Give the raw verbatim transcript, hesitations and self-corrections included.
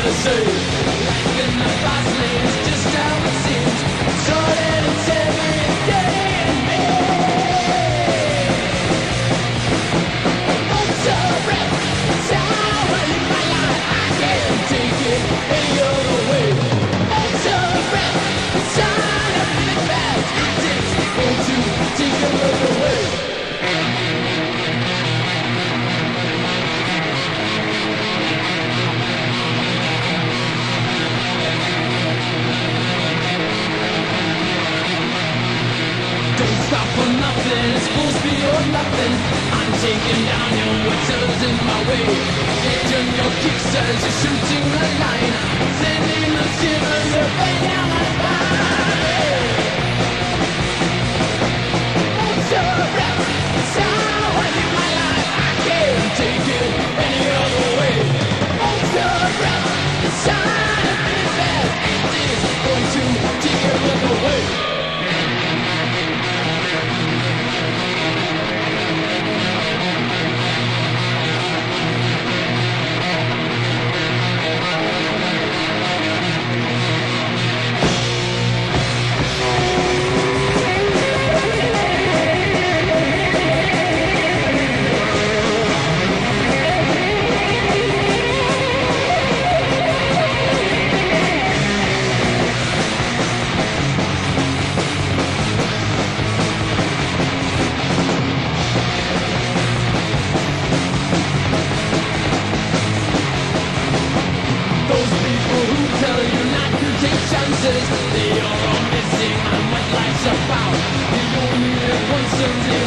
to say. Life in the fast lane is just how it seems. Sorted and every day in me. What's a breath? It's how in my life I can't take it any other way. What's a breath? It's time to live fast. It takes one to take a look away. Don't stop for nothing, it's full speed or nothing. I'm taking down your whatever's in my way. Taking your kicks as you're shooting the line. Sending the shivers away down my spine. What's your breath? It's how I live my life. I can't take it any other way. What's your breath? It's time to finish fast. It is going to take your breath away. They are all missing on what life's about. You only live once someday.